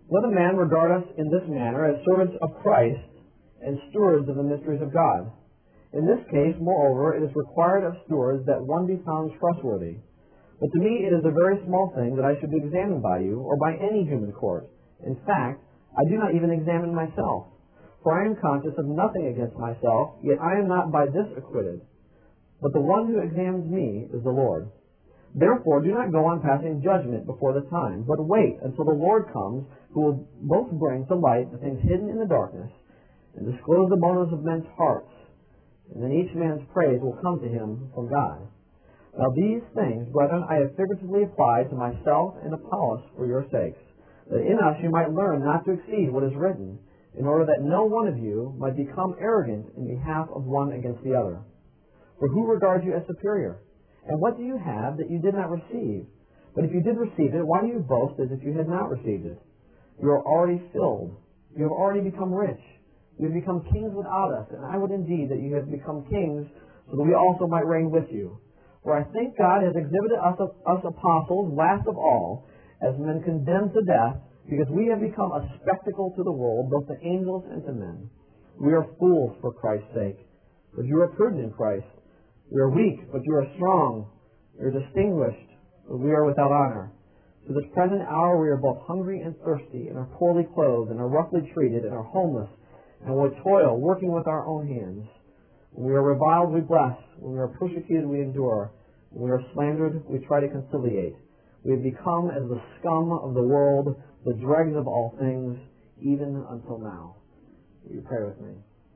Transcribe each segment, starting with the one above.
Let a man regard us in this manner as servants of Christ and stewards of the mysteries of God. In this case, moreover, it is required of stewards that one be found trustworthy. But to me it is a very small thing that I should be examined by you, or by any human court. In fact, I do not even examine myself. For I am conscious of nothing against myself, yet I am not by this acquitted. But the one who examines me is the Lord. Therefore, do not go on passing judgment before the time, but wait until the Lord comes, who will both bring to light the things hidden in the darkness, and disclose the motives of men's hearts. And then each man's praise will come to him from God. Now these things, brethren, I have figuratively applied to myself and Apollos for your sakes, that in us you might learn not to exceed what is written, in order that no one of you might become arrogant in behalf of one against the other. For who regards you as superior? And what do you have that you did not receive? But if you did receive it, why do you boast as if you had not received it? You are already filled. You have already become rich. You have become kings without us, and I would indeed that you have become kings, so that we also might reign with you. For I think God has exhibited us apostles last of all, as men condemned to death, because we have become a spectacle to the world, both to angels and to men. We are fools for Christ's sake, but you are prudent in Christ. We are weak, but you are strong. We are distinguished, but we are without honor. To this present hour we are both hungry and thirsty, and are poorly clothed, and are roughly treated, and are homeless, and we toil, working with our own hands. When we are reviled, we bless. When we are persecuted, we endure. When we are slandered, we try to conciliate. We have become as the scum of the world, the dregs of all things, even until now. Will you pray with me?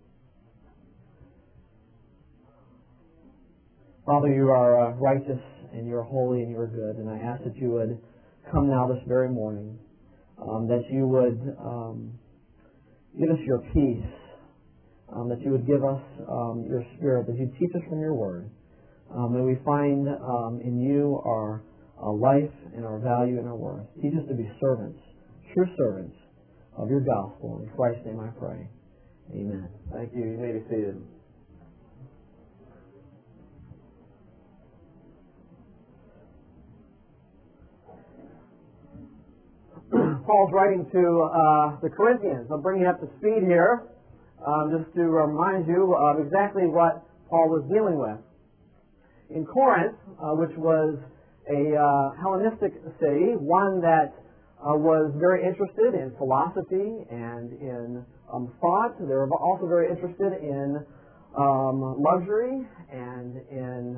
Father, you are righteous, and you are holy, and you are good, and I ask that you would come now this very morning, that you would give us your peace, that you would give us your Spirit, that you teach us from your word. May we find in you our life and our value and our worth. Teach us to be servants, true servants of your gospel. In Christ's name I pray. Amen. Thank you. You may be seated. Paul's writing to the Corinthians. I'll bring you up to speed here just to remind you of exactly what Paul was dealing with. In Corinth, which was a Hellenistic city, one that was very interested in philosophy and in thought. They were also very interested in luxury and in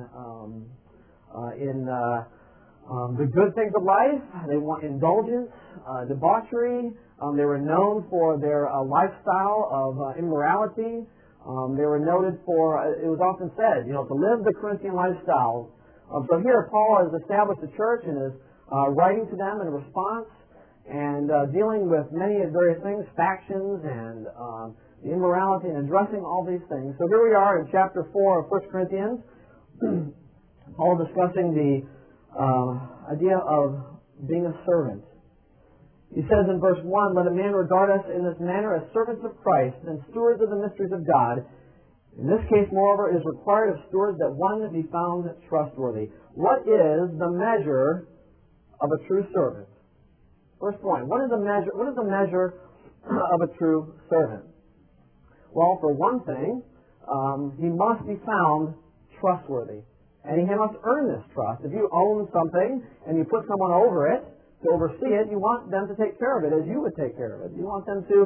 the good things of life. They want indulgence, debauchery. They were known for their lifestyle of immorality. They were noted for, it was often said, to live the Corinthian lifestyle. So here Paul has established a church and is writing to them in response and dealing with many various things, factions and the immorality, and addressing all these things. So here we are in chapter 4 of 1 Corinthians. Paul discussing the idea of being a servant. He says in verse 1, let a man regard us in this manner as servants of Christ and stewards of the mysteries of God. In this case, moreover, it is required of stewards that one be found trustworthy. What is the measure of a true servant? First point, what is the measure of a true servant? Well, for one thing, he must be found trustworthy. And he must earn this trust. If you own something and you put someone over it to oversee it, you want them to take care of it as you would take care of it. You want them to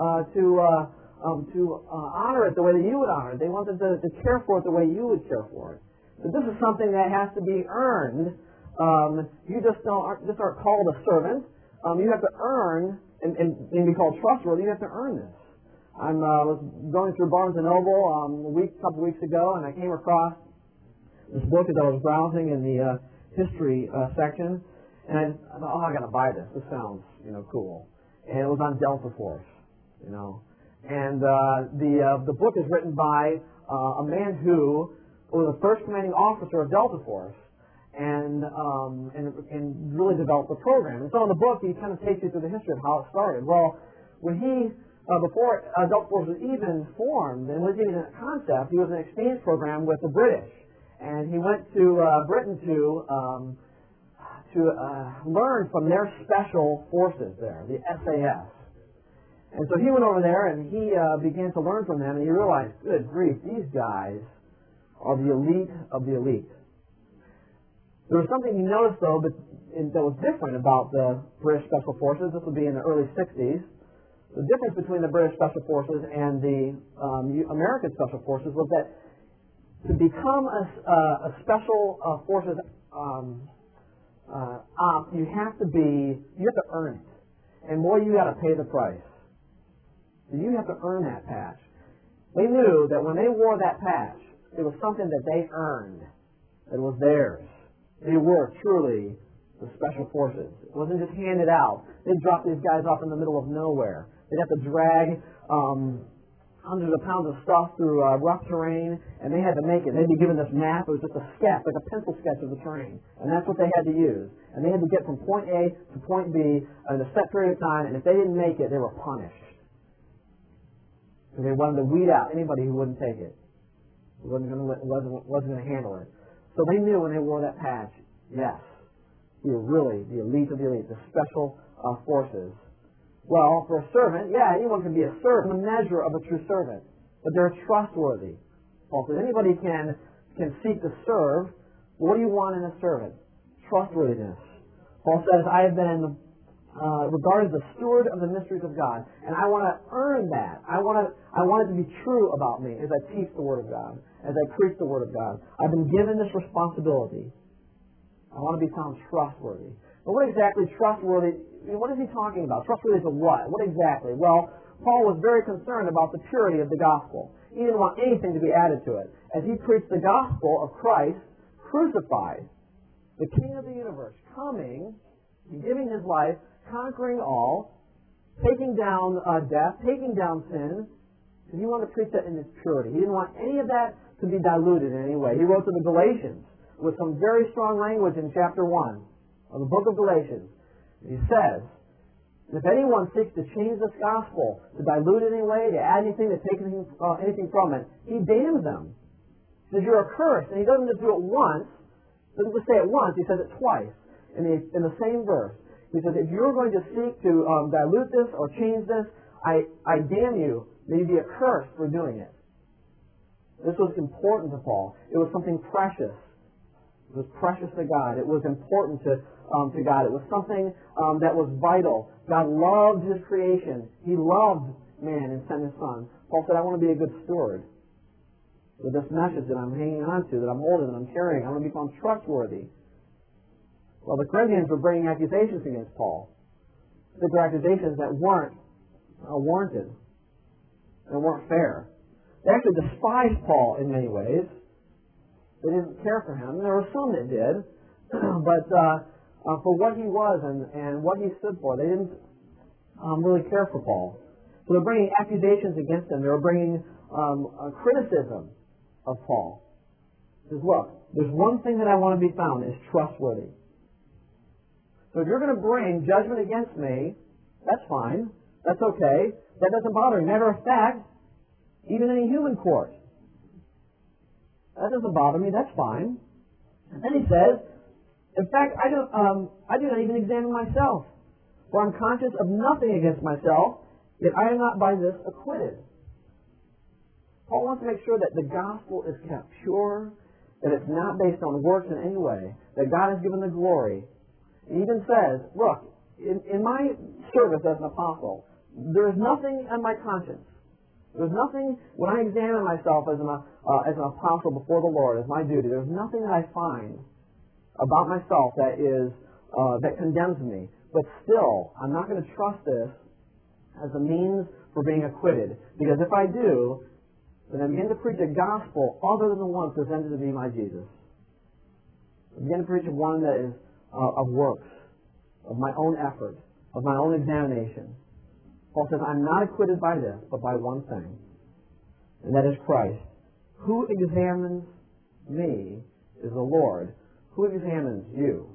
honor it the way that you would honor it. They want them to care for it the way you would care for it. But this is something that has to be earned. You aren't called a servant. You have to earn and be called trustworthy. You have to earn this. I was going through Barnes & Noble a couple weeks ago, and I came across this book as I was browsing in the history section, and I thought, I got to buy this. This sounds, cool. And it was on Delta Force, And the book is written by a man who was the first commanding officer of Delta Force, and really developed the program. And so in the book, he kind of takes you through the history of how it started. Well, when he before Delta Force was even formed and was even a concept, he was an exchange program with the British. And he went to Britain to to learn from their special forces there, the SAS. And so he went over there and he began to learn from them, and he realized, good grief, these guys are the elite of the elite. There was something he noticed, though, that was different about the British Special Forces. This would be in the early 60s. The difference between the British Special Forces and the American Special Forces was that to become a Special Forces op, you have to earn it. And boy, you got to pay the price. You have to earn that patch. They knew that when they wore that patch, it was something that they earned. It was theirs. They were truly the Special Forces. It wasn't just handed out. They'd drop these guys off in the middle of nowhere. They'd have to drag hundreds of pounds of stuff through rough terrain, and they had to make it. They'd be given this map. It was just a sketch, like a pencil sketch of the terrain. And that's what they had to use. And they had to get from point A to point B in a set period of time, and if they didn't make it, they were punished. Because they wanted to weed out anybody who wouldn't take it. Who wasn't going to handle it. So they knew when they wore that patch, yes, we were really the elite of the elite, the Special Forces. Well, for a servant, yeah, anyone can be a servant, a measure of a true servant. But they're trustworthy. Paul says anybody can seek to serve. What do you want in a servant? Trustworthiness. Paul says, I have been regarded as the steward of the mysteries of God, and I want to earn that. I want it to be true about me as I teach the Word of God, as I preach the Word of God. I've been given this responsibility. I want to be found trustworthy. But what exactly trustworthy? What is he talking about? Trustworthy to what? What exactly? Well, Paul was very concerned about the purity of the gospel. He didn't want anything to be added to it. As he preached the gospel of Christ crucified, the King of the universe, coming, giving his life, conquering all, taking down death, taking down sin, and he wanted to preach that in its purity. He didn't want any of that to be diluted in any way. He wrote to the Galatians with some very strong language in chapter 1 of the book of Galatians. He says, if anyone seeks to change this gospel, to dilute it in any way, to add anything, to take anything from it, he damns them. He says, you're accursed. And he doesn't just do it once. He doesn't just say it once. He says it twice in the same verse. He says, if you're going to seek to dilute this or change this, I damn you. May you be accursed for doing it. This was important to Paul. It was something precious. It was precious to God. It was important to God. It was something that was vital. God loved His creation. He loved man and sent His Son. Paul said, I want to be a good steward with this message that I'm hanging on to, that I'm holding, that I'm carrying. I want to become trustworthy. Well, the Corinthians were bringing accusations against Paul. They were accusations that weren't warranted. They weren't fair. They actually despised Paul in many ways. They didn't care for him. There were some that did. But for what he was and what he stood for, they didn't really care for Paul. So they're bringing accusations against him. They were bringing criticism of Paul. He says, look, there's one thing that I want to be found is trustworthy. So if you're going to bring judgment against me, that's fine. That's okay. That doesn't bother me. Matter of fact, even in a human court, that doesn't bother me. That's fine. And then he says, in fact, I do not even examine myself, for I'm conscious of nothing against myself, yet I am not by this acquitted. Paul wants to make sure that the gospel is kept pure, that it's not based on works in any way, that God has given the glory. He even says, look, in my service as an apostle, there is nothing on my conscience. There's nothing, when I examine myself as an apostle before the Lord, as my duty, there's nothing that I find about myself that condemns me. But still, I'm not going to trust this as a means for being acquitted. Because if I do, then I begin to preach a gospel other than the one presented to me by Jesus. I begin to preach one that is of works, of my own effort, of my own examination. Paul says, I'm not acquitted by this, but by one thing, and that is Christ. Who examines me is the Lord. Who examines you?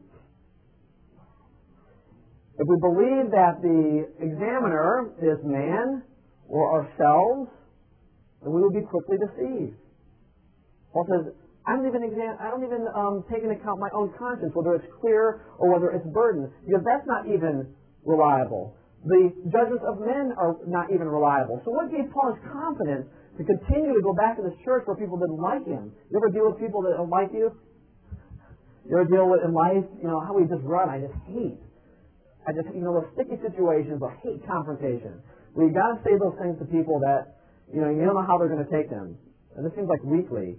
If we believe that the examiner is man or ourselves, then we will be quickly deceived. Paul says, I don't even take into account my own conscience, whether it's clear or whether it's burdened, because that's not even reliable. The judgments of men are not even reliable. So what gave Paul his confidence to continue to go back to this church where people didn't like him? You ever deal with people that don't like you? You ever deal with in life, how we just run? I just hate. Those sticky situations, I hate confrontation. Well, you got to say those things to people that, you don't know how they're going to take them. And this seems like weekly.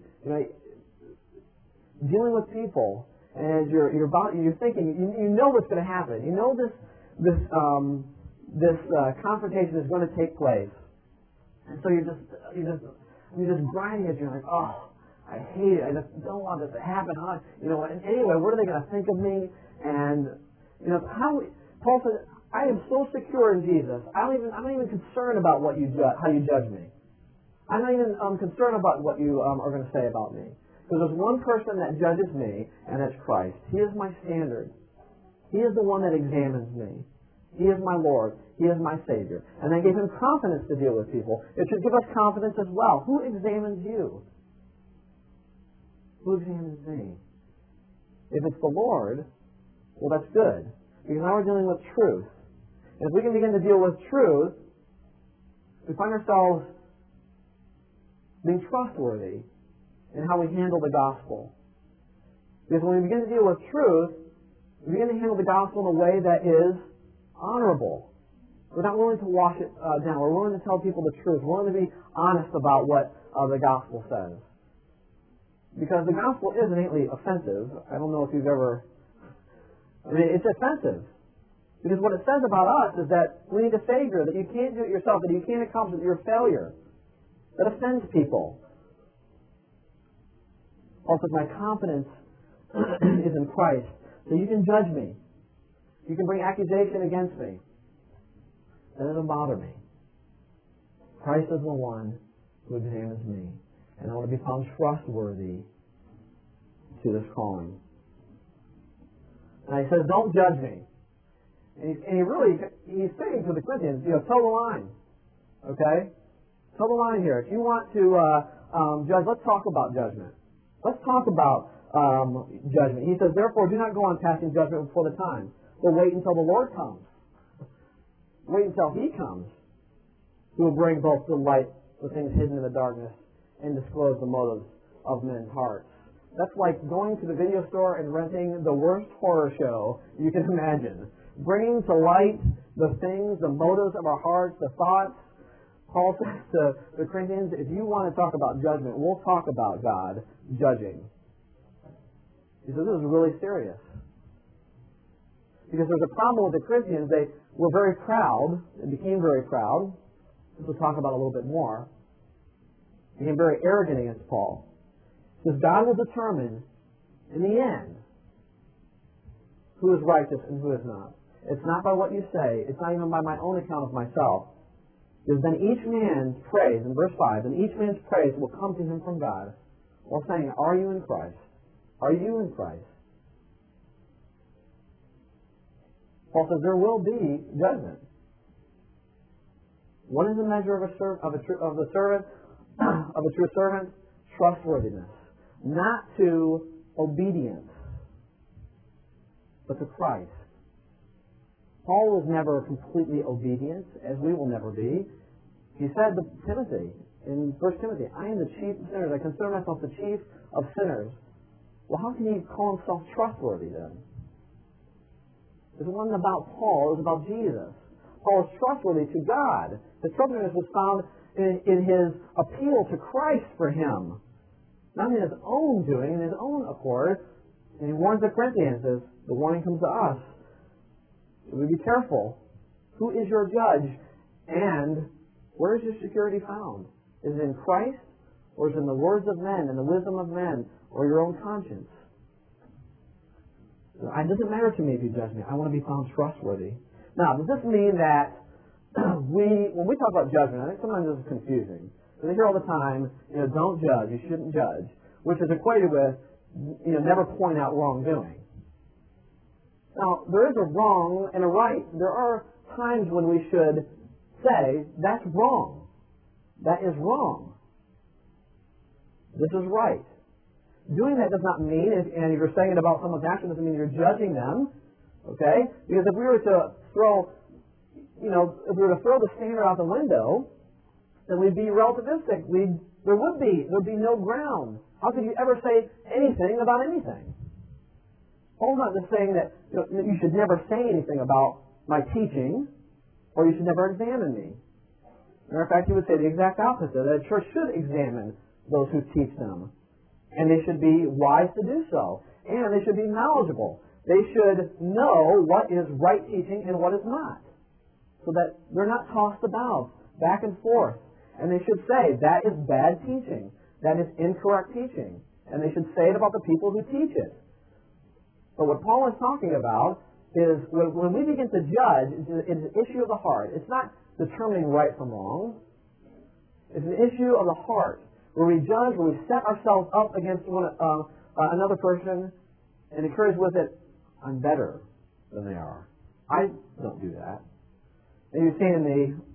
Dealing with people, and you're thinking, you know what's going to happen. You know this confrontation is going to take place, and so you're just grinding at you. You're like, oh, I hate it. I just don't want this to happen. And anyway, what are they going to think of me? And Paul said, I am so secure in Jesus. I'm not even concerned about how you judge me. I'm not even concerned about what you are going to say about me. Because there's one person that judges me, and that's Christ. He is my standard. He is the one that examines me. He is my Lord. He is my Savior. And that gave him confidence to deal with people. It should give us confidence as well. Who examines you? Who examines me? If it's the Lord, well, that's good. Because now we're dealing with truth. And if we can begin to deal with truth, we find ourselves being trustworthy in how we handle the gospel. Because when we begin to deal with truth, we begin to handle the gospel in a way that is honorable. We're not willing to wash it down. We're willing to tell people the truth. We're willing to be honest about what the gospel says. Because the gospel is innately offensive. I don't know if you've ever... it's offensive. Because what it says about us is that we need a Savior, that you can't do it yourself, that you can't accomplish it, you're a failure. That offends people. Also, my confidence is in Christ. So you can judge me. You can bring accusation against me. That doesn't bother me. Christ is the one who examines me. And I want to be found trustworthy to this calling. And he says, don't judge me. And he's saying to the Corinthians, toe the line. Okay? Toe the line here. If you want to judge, let's talk about judgment. Let's talk about judgment. He says, therefore, do not go on passing judgment before the time, but wait until the Lord comes. Wait until He comes, who will bring both to light the things hidden in the darkness and disclose the motives of men's hearts. That's like going to the video store and renting the worst horror show you can imagine. Bringing to light the things, the motives of our hearts, the thoughts. Paul says to the Corinthians, if you want to talk about judgment, we'll talk about God judging. He says, this is really serious. Because there's a problem with the Corinthians. They were very proud and became very proud. This we'll talk about a little bit more. Became very arrogant against Paul. Because God will determine in the end who is righteous and who is not. It's not by what you say. It's not even by my own account of myself. Because then each man's praise, in verse 5, and each man's praise will come to him from God, while saying, are you in Christ? Are you in Christ? Paul says there will be judgment. What is the measure of a true servant? Trustworthiness. Not to obedience, but to Christ. Paul was never completely obedient, as we will never be. He said to Timothy, in 1 Timothy, I am the chief of sinners. I consider myself the chief of sinners. Well, how can he call himself trustworthy then? It wasn't about Paul, it was about Jesus. Paul was trustworthy to God. His trustworthiness was found in his appeal to Christ for him. Not in his own doing, in his own accord. And he warns the Corinthians, as the warning comes to us. So we be careful. Who is your judge? And where is your security found? Is it in Christ? Or is it in the words of men and the wisdom of men? Or your own conscience? It doesn't matter to me if you judge me. I want to be found trustworthy. Now, does this mean that when we talk about judgment, I think sometimes this is confusing. Because I hear all the time, don't judge, you shouldn't judge, which is equated with, never point out wrongdoing. Now, there is a wrong and a right. There are times when we should say, that's wrong. That is wrong. This is right. Doing that does not mean, and if you're saying it about someone's action, doesn't mean you're judging them, okay? Because if we were to throw, if we were to throw the standard out the window, then we'd be relativistic. There would be no ground. How could you ever say anything about anything? Paul's not just saying that you should never say anything about my teaching, or you should never examine me. Matter of fact, he would say the exact opposite, that a church should examine those who teach them. And they should be wise to do so. And they should be knowledgeable. They should know what is right teaching and what is not. So that they're not tossed about, back and forth. And they should say, that is bad teaching. That is incorrect teaching. And they should say it about the people who teach it. But what Paul is talking about is when we begin to judge, it's an issue of the heart. It's not determining right from wrong. It's an issue of the heart, where we judge, where we set ourselves up against another person and encourage with it, I'm better than they are. I don't do that. And you've seen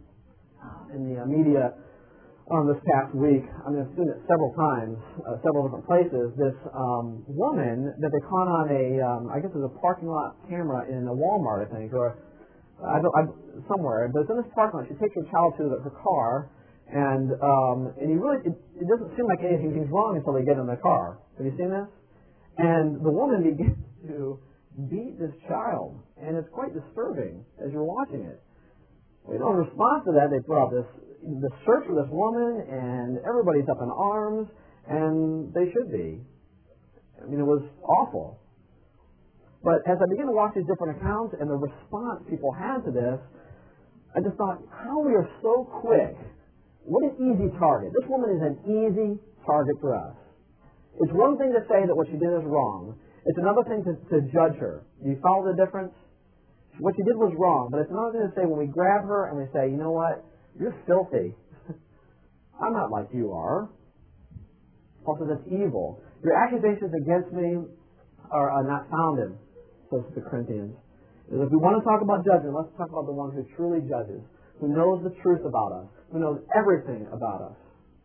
in the media this past week, I've seen it several times, several different places, this woman that they caught on I guess it was a parking lot camera in a Walmart, I think, or somewhere. But it's in this parking lot. She takes her child to her car, and it doesn't seem like anything's wrong until they get in the car. Have you seen this? And the woman begins to beat this child, and it's quite disturbing as you're watching it. In response to that, they put out this search for this woman, and everybody's up in arms, and they should be. It was awful. But as I began to watch these different accounts and the response people had to this, I just thought, how we are so quick. What an easy target. This woman is an easy target for us. It's one thing to say that what she did is wrong. It's another thing to judge her. Do you follow the difference? What she did was wrong, but it's another thing to say when we grab her and we say, you know what, you're filthy. I'm not like you are. Also, that's evil. Your accusations against me are not founded, says the Corinthians. If we want to talk about judgment, let's talk about the one who truly judges, who knows the truth about us, who knows everything about us.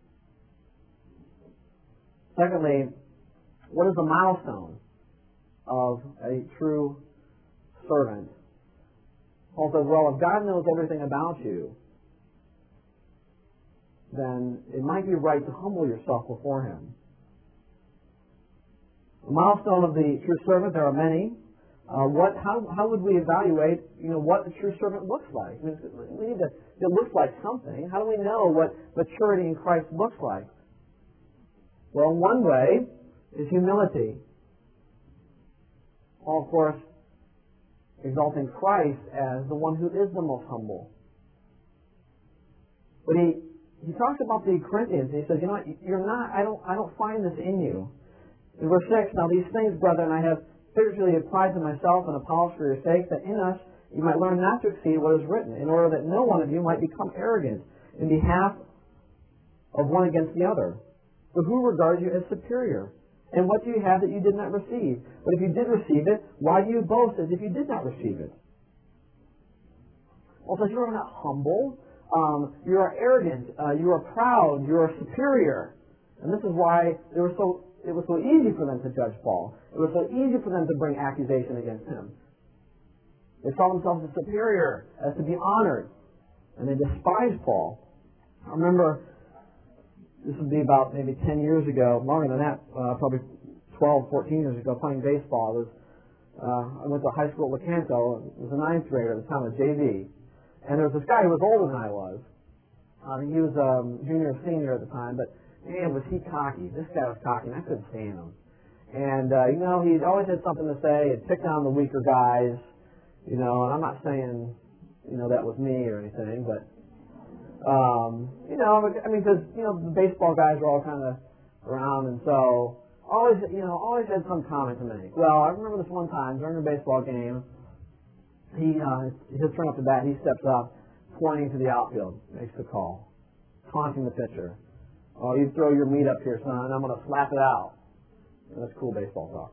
Secondly, what is the milestone of a true servant? Paul says, well, if God knows everything about you, then it might be right to humble yourself before Him. The milestone of the true servant, there are many. How would we evaluate, what the true servant looks like? It looks like something. How do we know what maturity in Christ looks like? Well, one way is humility. Paul, of course, exalting Christ as the one who is the most humble. But he talks about the Corinthians, and he says, you're not, I don't find this in you. In verse 6, now these things, brethren, I have spiritually applied to myself and Apollos for your sake, that in us you might learn not to exceed what is written, in order that no one of you might become arrogant in behalf of one against the other. For who regards you as superior? And what do you have that you did not receive? But if you did receive it, why do you boast as if you did not receive it? Well, so you are not humble. You are arrogant. You are proud. You are superior. And this is why it was so easy for them to judge Paul. It was so easy for them to bring accusation against him. They saw themselves as superior, as to be honored. And they despised Paul. I remember, this would be about maybe 10 years ago, longer than that, probably 12, 14 years ago, playing baseball. I went to high school at Lecanto. I was a ninth grader at the time of JV. And there was this guy who was older than I was. He was junior or senior at the time, but man, was he cocky. This guy was cocky, and I couldn't stand him. And, he always had something to say. He'd pick down the weaker guys, and I'm not saying, that was me or anything, but, because, the baseball guys were all kind of around, and so, always had some comment to make. Well, I remember this one time during a baseball game, his turn up to bat, he steps up, pointing to the outfield, makes the call, taunting the pitcher. Oh, you throw your meat up here, son, I'm going to slap it out. That's cool baseball talk.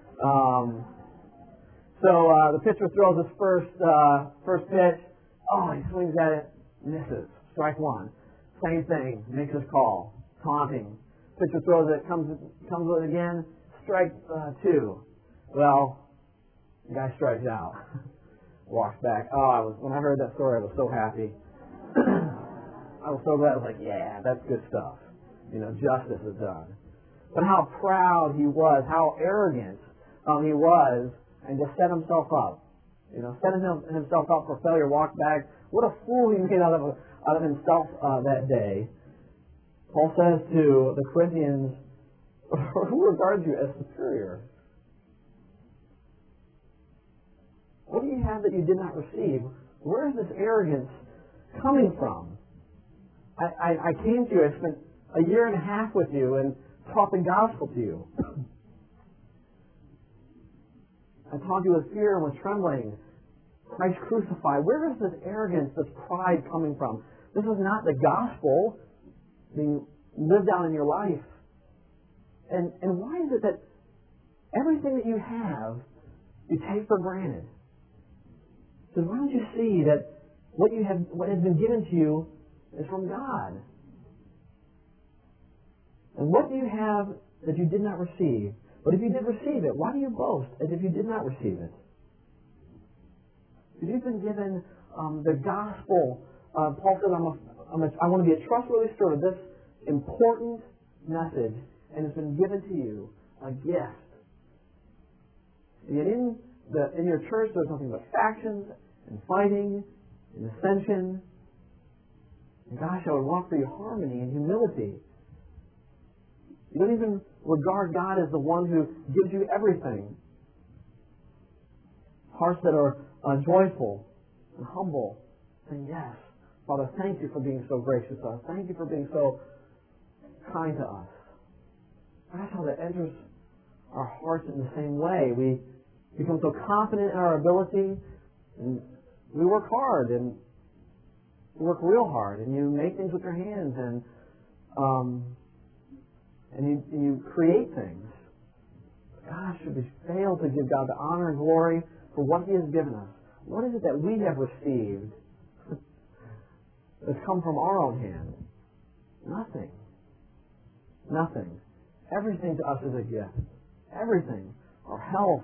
So the pitcher throws his first pitch. Oh, he swings at it, misses. Strike one. Same thing, makes his call, taunting. pitcher throws it, comes with it again, strike 2. Well, the guy strikes out. Walks back. When I heard that story, I was so happy. I was so glad. I was like, yeah, that's good stuff. Justice is done. But how proud he was, how arrogant he was, and just set himself up. Setting himself up for failure, walked back. What a fool he made out of himself that day. Paul says to the Corinthians, who regards you as superior? What do you have that you did not receive? Where is this arrogance coming from? I came to you, I spent a year and a half with you and taught the gospel to you. I taught you with fear and with trembling. Christ crucified. Where is this arrogance, this pride coming from? This is not the gospel being lived out in your life. And why is it that everything that you have, you take for granted? So why don't you see that what has been given to you is from God? And what do you have that you did not receive? But if you did receive it, why do you boast as if you did not receive it? Because you've been given the gospel. Paul said, I want to be a trustworthy steward of this important message, and it's been given to you, a gift. Yet in your church, there's nothing but factions and fighting and dissension. And gosh, I would want for you harmony and humility. You don't even regard God as the one who gives you everything. Hearts that are joyful and humble, saying, yes, Father, thank you for being so gracious to us. Thank you for being so kind to us. That's how that enters our hearts in the same way. We become so confident in our ability, and we work hard, and you work real hard, and you make things with your hands, and you create things. Gosh, should we fail to give God the honor and glory for what He has given us? What is it that we have received that's come from our own hand? Nothing. Nothing. Everything to us is a gift. Everything. Our health,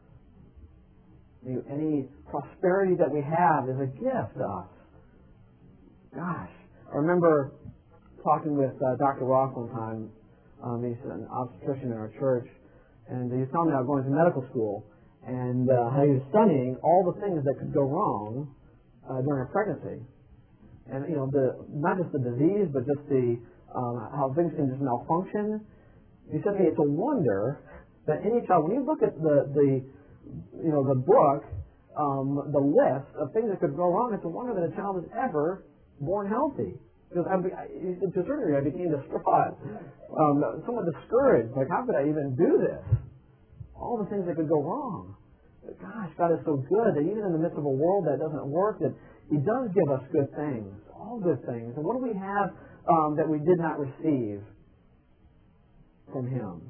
any prosperity that we have is a gift to us. Gosh, I remember talking with Dr. Ross one time. He's an obstetrician in our church, and he was telling me about going to medical school and how he was studying all the things that could go wrong during a pregnancy. And, not just the disease, but just how things can just malfunction. He said, hey, it's a wonder that any child, when you look at the book, the list of things that could go wrong, it's a wonder that a child is ever born healthy. Because to a certain degree, I became distraught, somewhat discouraged. Like, how could I even do this? All the things that could go wrong. But gosh, God is so good that even in the midst of a world that doesn't work, that He does give us good things, all good things. And what do we have that we did not receive from Him?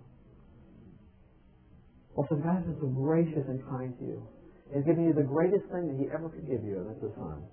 Well, so God is so gracious and kind to you. He's giving you the greatest thing that He ever could give you, and that's His Son.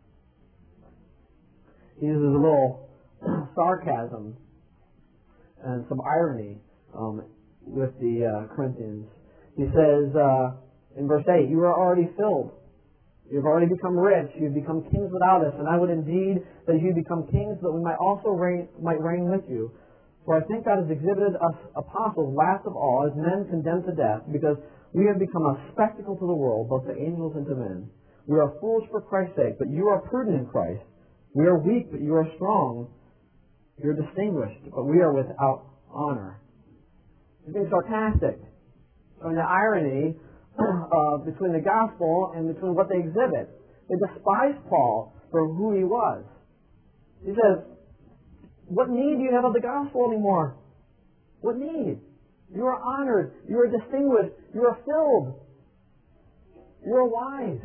He uses a little sarcasm and some irony with the Corinthians. He says in verse 8, you are already filled. You've already become rich. You've become kings without us. And I would indeed that you become kings, that we might also reign with you. For I think God has exhibited us apostles last of all as men condemned to death, because we have become a spectacle to the world, both to angels and to men. We are fools for Christ's sake, but you are prudent in Christ. We are weak, but you are strong. You are distinguished, but we are without honor. He's being sarcastic. Showing the irony between the gospel and between what they exhibit. They despise Paul for who he was. He says, what need do you have of the gospel anymore? What need? You are honored. You are distinguished. You are filled. You are wise.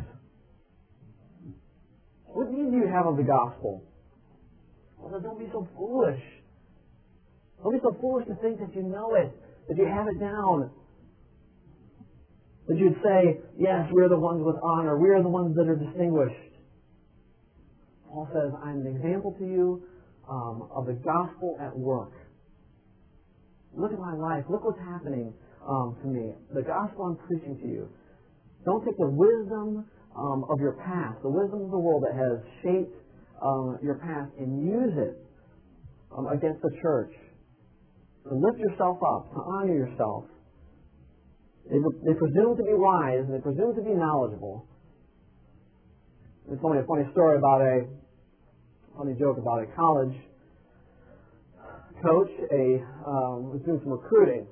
What need do you have of the gospel? Well, then don't be so foolish. Don't be so foolish to think that you know it, that you have it down. That you'd say, yes, we're the ones with honor. We are the ones that are distinguished. Paul says, I'm an example to you of the gospel at work. Look at my life. Look what's happening to me. The gospel I'm preaching to you. Don't take the wisdom of your past, the wisdom of the world that has shaped your past, and use it against the church. To lift yourself up, to honor yourself. They presume to be wise, and they presume to be knowledgeable. They told me a funny story about funny joke about a college coach was doing some recruiting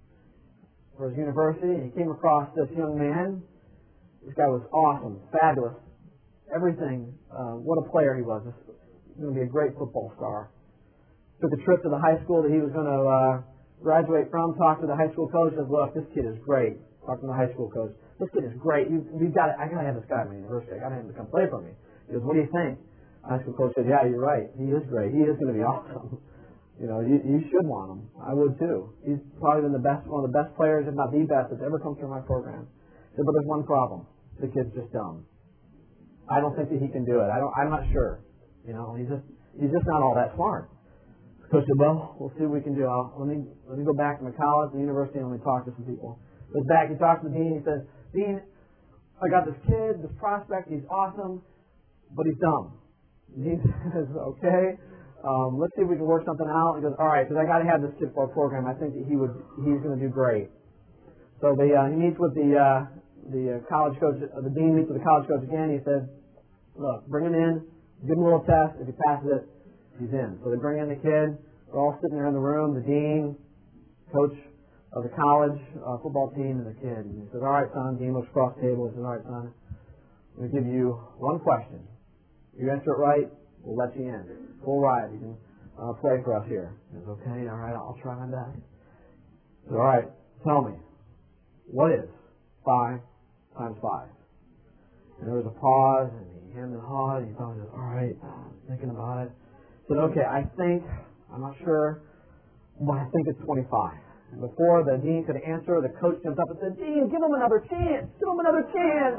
for his university. He came across this young man. This guy was awesome, fabulous, everything. What a player he was. He was going to be a great football star. Took a trip to the high school that he was going to graduate from, talked to the high school coach, said, look, this kid is great. Talked to the high school coach. This kid is great. I got to have this guy at my university. I got to have him to come play for me. He goes, what do you think? The high school coach said, yeah, you're right. He is great. He is going to be awesome. You should want him. I would too. He's probably been one of the best players, if not the best, that's ever come through my program. He said, but there's one problem. The kid's just dumb. I don't think that he can do it. I'm not sure. He's just not all that smart. Coach said, well, we'll see what we can do. Let me go back to my college, the university, and let me talk to some people. Goes back, he talks to the dean. He says, Dean, I got this kid, this prospect. He's awesome, but he's dumb. The dean says, okay. Let's see if we can work something out. He goes, all right, because I got to have this kid for a program. I think that he's going to do great. So he meets with the college coach. The dean meets with the college coach again. He said, look, bring him in, give him a little test. If he passes it, he's in. So they bring in the kid. They're all sitting there in the room. The dean, coach of the college football team, and the kid. And he says, all right, son. Dean looks across the table. He says, all right, son. I'm going to give you one question. If you answer it right, we'll let you in. Full ride. You can play for us here. He says, okay, all right, I'll try my best. He says, all right, tell me, what is 5 times 5? And there was a pause, and he hemmed and hawed, and he thought, all right, thinking about it. He said, okay, I'm not sure, but I think it's 25. And before the dean could answer, the coach jumped up and said, Dean, give him another chance. Give him another chance.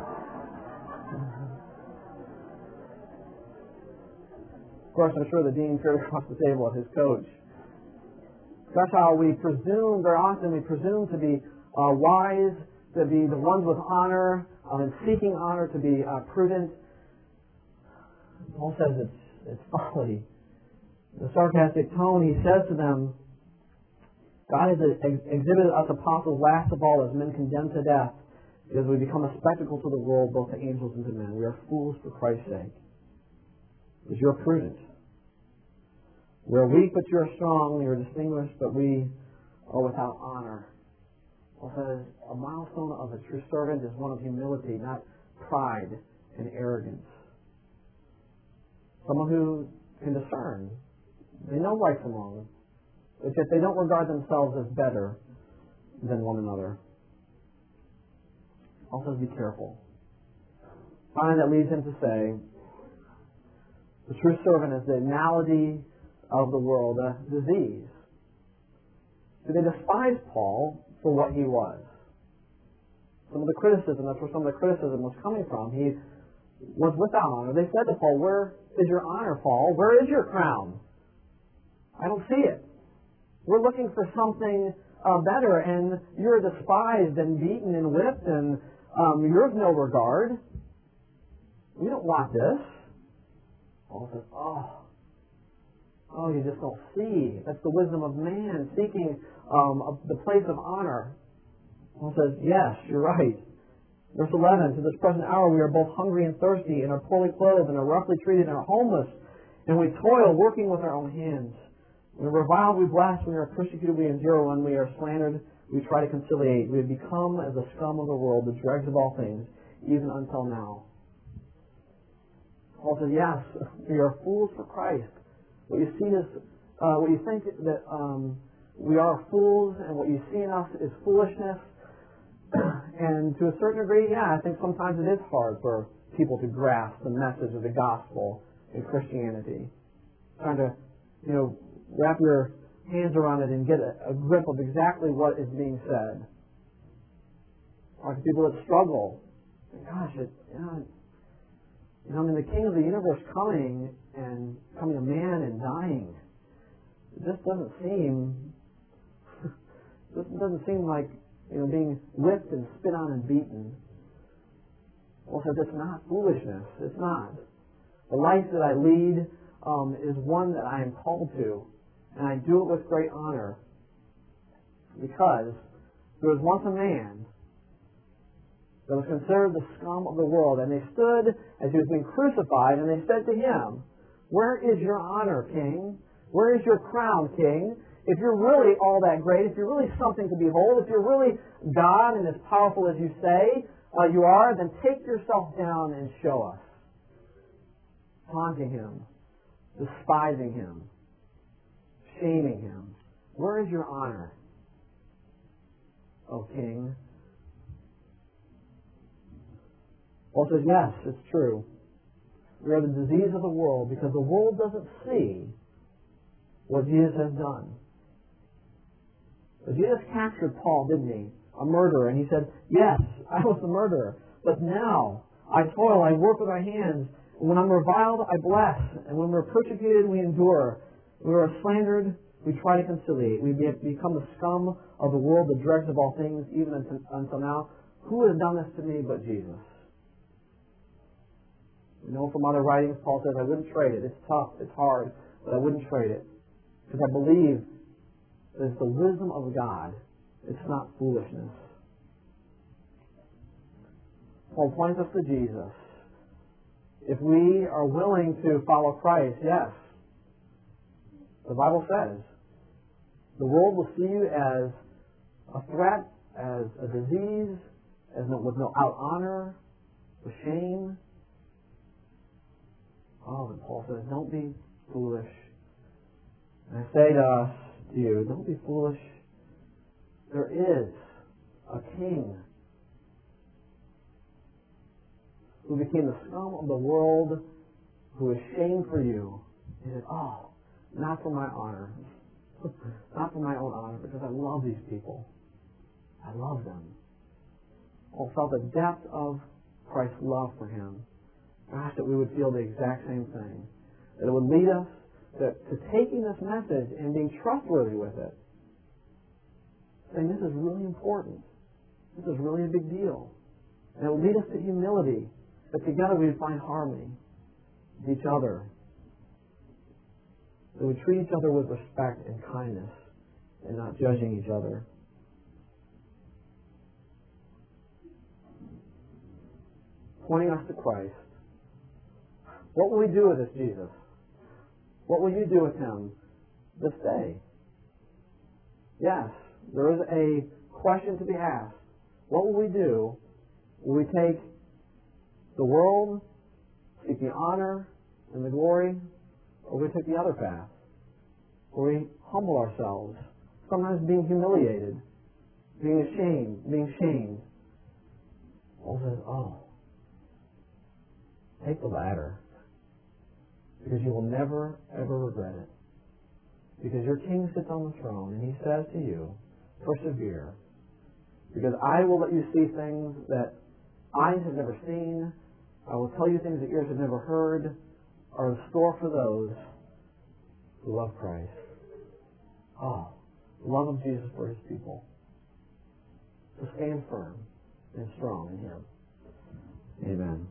Of course, I'm sure the dean peered across the table at his coach. That's how we presume, very often we presume to be wise, to be the ones with honor, and seeking honor, to be prudent. Paul says it's folly. The sarcastic tone, he says to them, God has exhibited us apostles last of all as men condemned to death, because we become a spectacle to the world, both to angels and to men. We are fools for Christ's sake. Because you're prudent. We are weak, but you are strong. We are distinguished, but we are without honor. Paul says, a milestone of a true servant is one of humility, not pride and arrogance. Someone who can discern. They know right from wrong, but yet they don't regard themselves as better than one another. Also, be careful. Finally, that leads him to say, the true servant is the malady of the world, a disease. So they despised Paul for what he was. Some of the criticism, that's where some of the criticism was coming from. He was without honor. They said to Paul, where is your honor, Paul? Where is your crown? I don't see it. We're looking for something better, and you're despised and beaten and whipped, and you're of no regard. We don't want this. Paul says, you just don't see. That's the wisdom of man, seeking the place of honor. Paul says, yes, you're right. Verse 11, to this present hour we are both hungry and thirsty, and are poorly clothed, and are roughly treated, and are homeless, and we toil, working with our own hands. We are reviled, we blaspheme, we are persecuted, we endure. When we are slandered, we try to conciliate. We have become as the scum of the world, the dregs of all things, even until now. Paul says, yes, we are fools for Christ. What you see is, what you think that we are fools, and what you see in us is foolishness. And to a certain degree, I think sometimes it is hard for people to grasp the message of the gospel in Christianity. Trying to, wrap your hands around it and get a grip of exactly what is being said. Or to people that struggle. Gosh, the King of the universe coming a man and dying. It just doesn't seem This doesn't seem like being whipped and spit on and beaten. Paul says it's not foolishness. It's not. The life that I lead is one that I am called to, and I do it with great honor, because there was once a man that was considered the scum of the world, and they stood as he was being crucified, and they said to him, "Where is your honor, King? Where is your crown, King? If you're really all that great, if you're really something to behold, if you're really God and as powerful as you say you are, then take yourself down and show us." Taunting him, despising him, shaming him. Where is your honor, O King? Paul says, yes, it's true. We are the disease of the world because the world doesn't see what Jesus has done. But Jesus captured Paul, didn't he? A murderer. And he said, yes, I was the murderer. But now I toil, I work with my hands. And when I'm reviled, I bless. And when we're persecuted, we endure. When we are slandered, we try to conciliate. We become the scum of the world, the dregs of all things, even until now. Who has done this to me but Jesus? We know from other writings, Paul says, I wouldn't trade it. It's tough, it's hard, but I wouldn't trade it. Because I believe that it's the wisdom of God. It's not foolishness. Paul points us to Jesus. If we are willing to follow Christ, yes, the Bible says, the world will see you as a threat, as a disease, with no out honor, with shame. Oh, and Paul says, don't be foolish. And I say to you, don't be foolish. There is a king who became the scum of the world, who is shamed for you. He said, oh, not for my honor. Not for my own honor, because I love these people. I love them. Paul felt the depth of Christ's love for him. Gosh, that we would feel the exact same thing. That it would lead us to taking this message and being trustworthy with it. Saying, this is really important. This is really a big deal. And it will lead us to humility. That together we would find harmony with each other. That we treat each other with respect and kindness and not judging each other. Pointing us to Christ. What will we do with this Jesus? What will you do with him this day? Yes, there is a question to be asked. What will we do? Will we take the world, seek the honor and the glory, or will we take the other path? Where we humble ourselves, sometimes being humiliated, being ashamed, being shamed. Paul says, oh, take the latter. Because you will never, ever regret it. Because your king sits on the throne and he says to you, persevere. Because I will let you see things that eyes have never seen. I will tell you things that ears have never heard are in store for those who love Christ. Oh, the love of Jesus for his people. So stand firm and strong in him. Amen.